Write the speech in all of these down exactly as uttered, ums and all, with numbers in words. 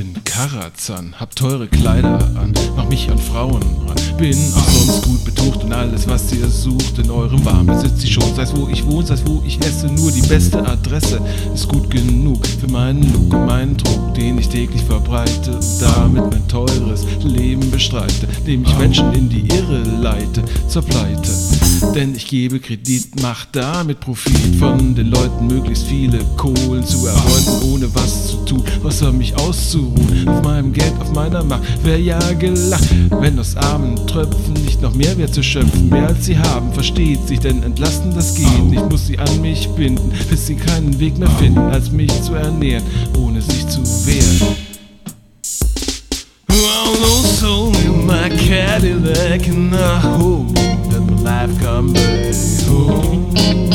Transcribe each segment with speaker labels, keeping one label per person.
Speaker 1: Bin Karazan, hab teure Kleider an, mach mich an Frauen ran. Bin auch sonst gut betucht und alles, was ihr sucht, in eurem Warm besitzt ich schon. Sei's wo ich wohne, sei's wo ich esse, nur die beste Adresse ist gut genug für meinen Look und meinen Druck, den ich täglich verbreite und damit mein teures Leben bestreite, dem ich Menschen in die Irre leite, zur Pleite. Denn ich gebe Kredit, mach damit Profit von den Leuten, möglichst viele Kohlen zu erbeuten, ohne was zu tun, außer mich auszuruhen. Auf meinem Geld, auf meiner Macht, wär ja gelacht, wenn aus armen Tröpfen nicht noch mehr wär zu schöpfen. Mehr als sie haben, versteht sich, denn entlasten das geht. Ich muss sie an mich binden, bis sie keinen Weg mehr finden, als mich zu ernähren, ohne sich zu wehren. Oh, no soul in my Cadillac, and I hope that my life come back home.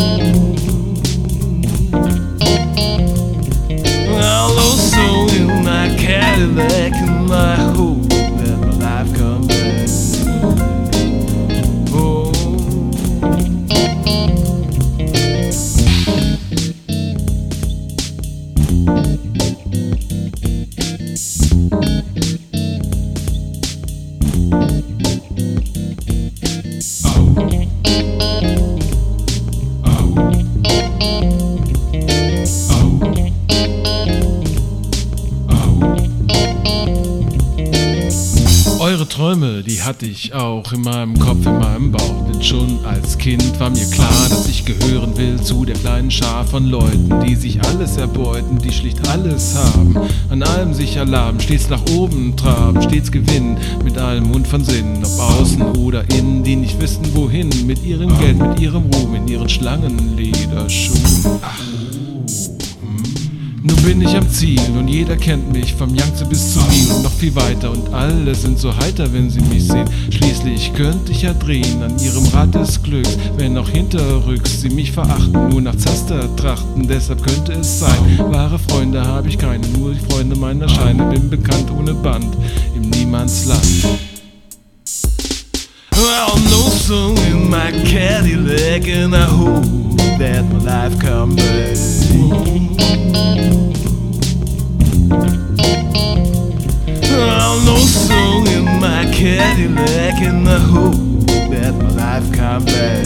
Speaker 1: Oh, no soul in my Cadillac, and I hope that my life come back home. Eure Träume, die hatte ich auch in meinem Kopf, in meinem Bauch. Denn schon als Kind war mir klar, dass ich gehören will zu der kleinen Schar von Leuten, die sich alles erbeuten, die schlicht alles haben, an allem sich erlaben, stets nach oben traben, stets gewinnen, mit allem Mund von Sinnen, ob außen oder innen, die nicht wissen wohin, mit ihrem Geld, mit ihrem Ruhm, in ihren Schlangenlederschuhen. Ach. Nun bin ich am Ziel und jeder kennt mich, vom Yangtze bis zu Nil und noch viel weiter, und alle sind so heiter, wenn sie mich sehen. Schließlich könnte ich ja drehen an ihrem Rad des Glücks, wenn auch hinterrücks sie mich verachten, nur nach Zaster trachten. Deshalb könnte es sein, wahre Freunde habe ich keine, nur die Freunde meiner Scheine. Bin bekannt ohne Band im Niemandsland. Well, no song in my Cadillac, and I hope that my life come back. Well, no song in my Cadillac, and I hope that my life come back.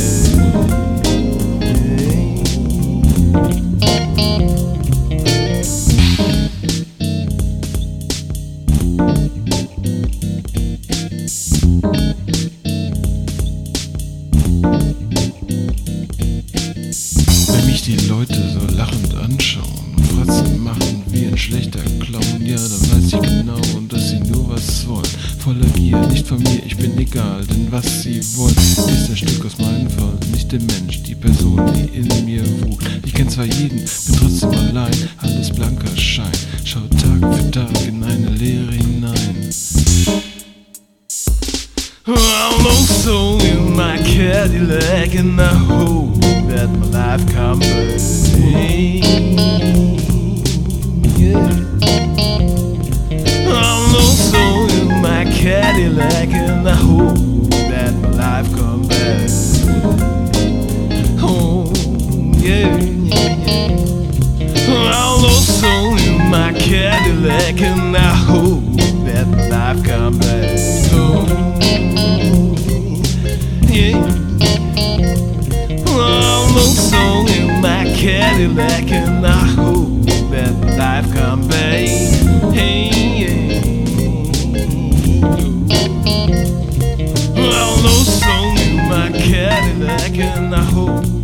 Speaker 1: Wenn mich die Leute so lachend anschauen und Fratzen machen wie ein schlechter Clown, ja, dann weiß ich genau, und dass sie nur was wollen. Voller Gier, nicht von mir, ich bin egal, denn was sie wollen, ist ein Stück aus meinem Fall, nicht der Mensch, die Person, die in mir wohnt. Ich kenn zwar jeden, bin trotzdem allein, alles blanker Schein, schau Tag für Tag in eine Leere hinein. I'm no soul in my Cadillac, and I hope that my life come back. Yeah. I'm no soul in my Cadillac, and I hope that my life come back. Oh, yeah, yeah, yeah. I'm no soul in my Cadillac, and I hope that my life come back. Oh. Yeah. Well, no song in my Cadillac, and I hope that life come back. Hey, yeah. Well, no song in my Cadillac, and I hope